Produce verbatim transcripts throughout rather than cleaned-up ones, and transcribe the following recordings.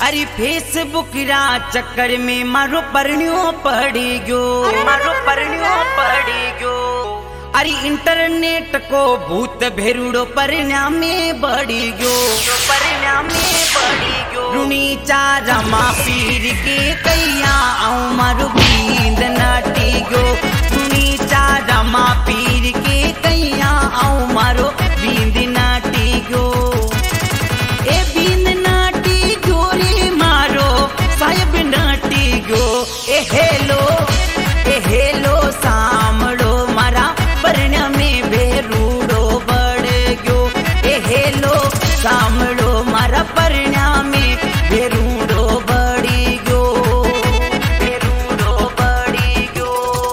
अरे फेसबुक रा चक्कर में मारो परण्यो पड़ी गयो, मारो परण्यो पड़ी गयो। अरे इंटरनेट को भूत भेरुड़ो परिणाम में बढ़ी गयो, परिणाम में बढ़ी गयो। रुणी चारा माँ पीर के कैया आऊं मारो बींद नाटी गयो। रुणी चारा माँ पीर के कैया आऊं मारो बींद नाटी गयो। ए बींद नाटी गयो रे मारो साहेब नाटी गयो। ए हेलो ए हेलो सामड़ो मारा परिणाम में भेरूड़ो बढ़ गयो। ए हेलो सामड़ो मारा परिणाम में भेरूड़ो बढ़ी गयो, भेरूड़ो बढ़ी गयो।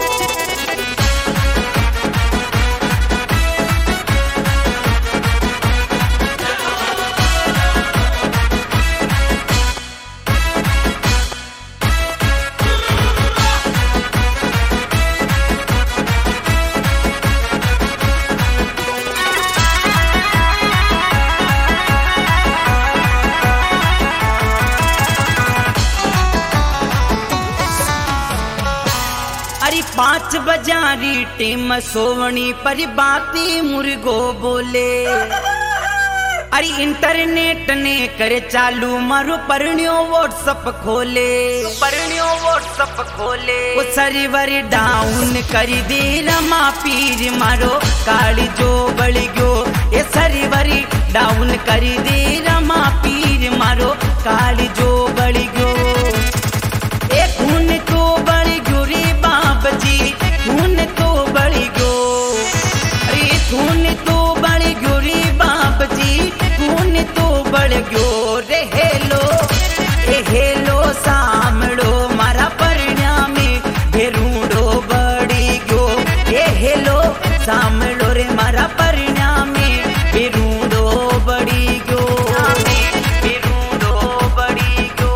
अरे पांच बजारी टीम सोवनी पर बाती मुर्गो बोले। अरे इंटरनेट ने करे चालू मारो परण्यो व्हाट्सअप खोले, परण्यो व्हाट्सअप खोले। वो सर्वर डाउन कर दे रमा पीर मारो काली जो बड़ी गयो। ये सर्वर डाउन कर दे रमा पीर मारो काली जो बड़ी गयो। ए खून तो बड़ी गयो रे बाप जी, खून तो बड़ी गयो। अरे खून तो बड़ी गयो रे बाप जी, खून तो बढ़ गयो। रे हेलो ए हेलो सामड़ो मारा परिणाम में भेरूड़ो बढ़ी गयो। ए हेलो सामड़ो रे मारा परिणाम में भेरूड़ो बढ़ी गयो, भेरूड़ो बढ़ी गयो।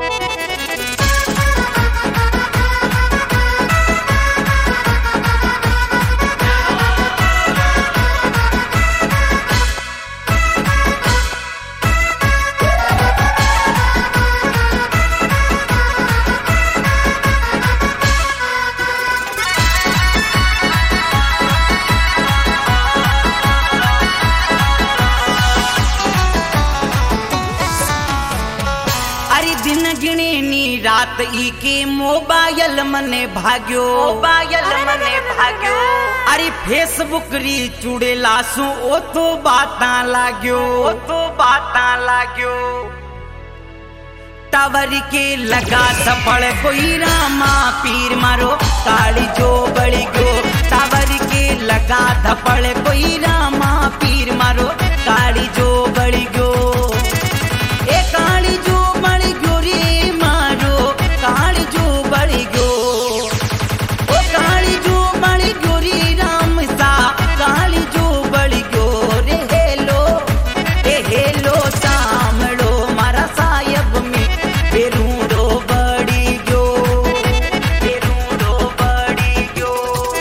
दिन गिणे नी रात ई के मोबाइल मने भाग्यो, मोबाइल मने भाग्यो। अरे फेसबुक री चुड़े लासू ओ तो बाता लाग्यो, ओ तो बाता लाग्यो। टावर के लगा सफल कोई रामा पीर मारो काली जो बड़ी गयो। टावर के लगा धपड़ कोई रामा पीर मारो काली जो बड़ी गयो। ए काली जो बड़ी गयो रे मारो काली जो बड़ी गयो। ओ काली जो बड़ी गयो रे राम सा काली जो बड़ी गयो। रे हेलो ए हेलो सामड़ो मारा सायब में भेरूड़ो बढ़ी गयो, भेरूड़ो बढ़ी गयो।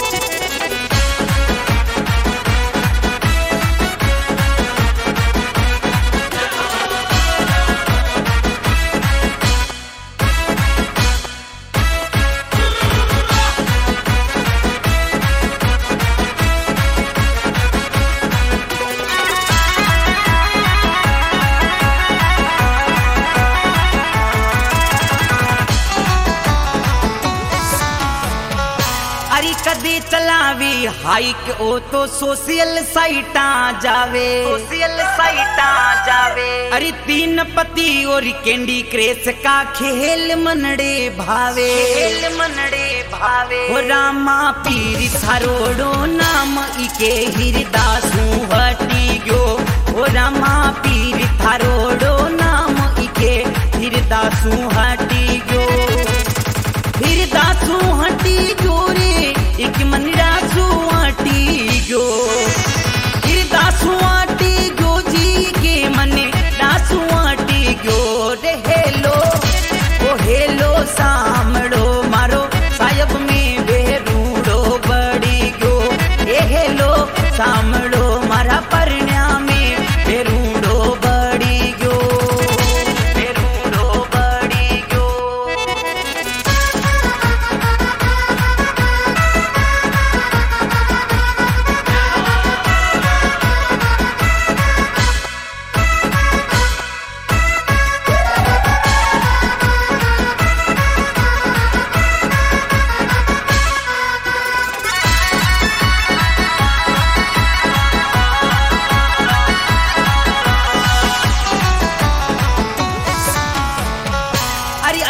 अरे कदे चलावी हाइक ओ तो सोशल साइटा जावे, सोशल साइटा जावे। अरे तीन पति और कैंडी क्रश का खेल मनड़े भावे, खेल मनड़े भावे। हो रामा पीर थारोड़ो नाम इके हिरदासू हटी गयो। हो रामा पीर थारोड़ो नाम इके हिरदासू हटी गयो, हिरदासू हटी गयो रे एक मनरासू आटी गयो। हिरदासू आटी गयो जी के मने दासू आटी गयो। रे हेलो ओ हेलो सामड़ो मारो सायब में भेरूड़ो बढ़ी गयो। ए हेलो सामड़ो मारा परिणाम में भेरूड़ो बढ़ी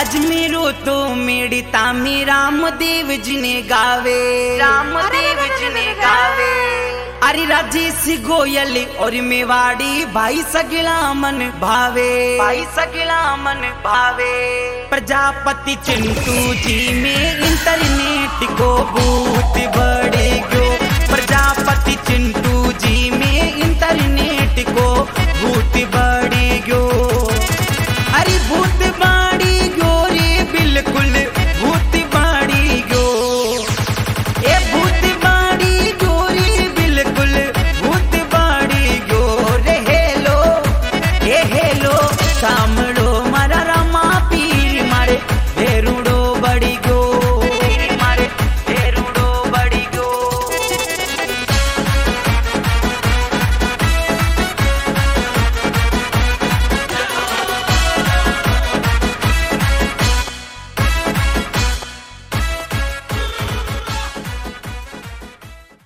अजमेरो तो मेरी तामी रामदेव जी ने गावे, रामदेव जी ने गावे। अरे राजेश गोयल और मेवाड़ी भाई सगला मन भावे, भाई सगला मन भावे। प्रजापति चिंटू जी में इंटरनेट को भूत बढ़े गो, प्रजापति चिंटू जी में इंटरनेट को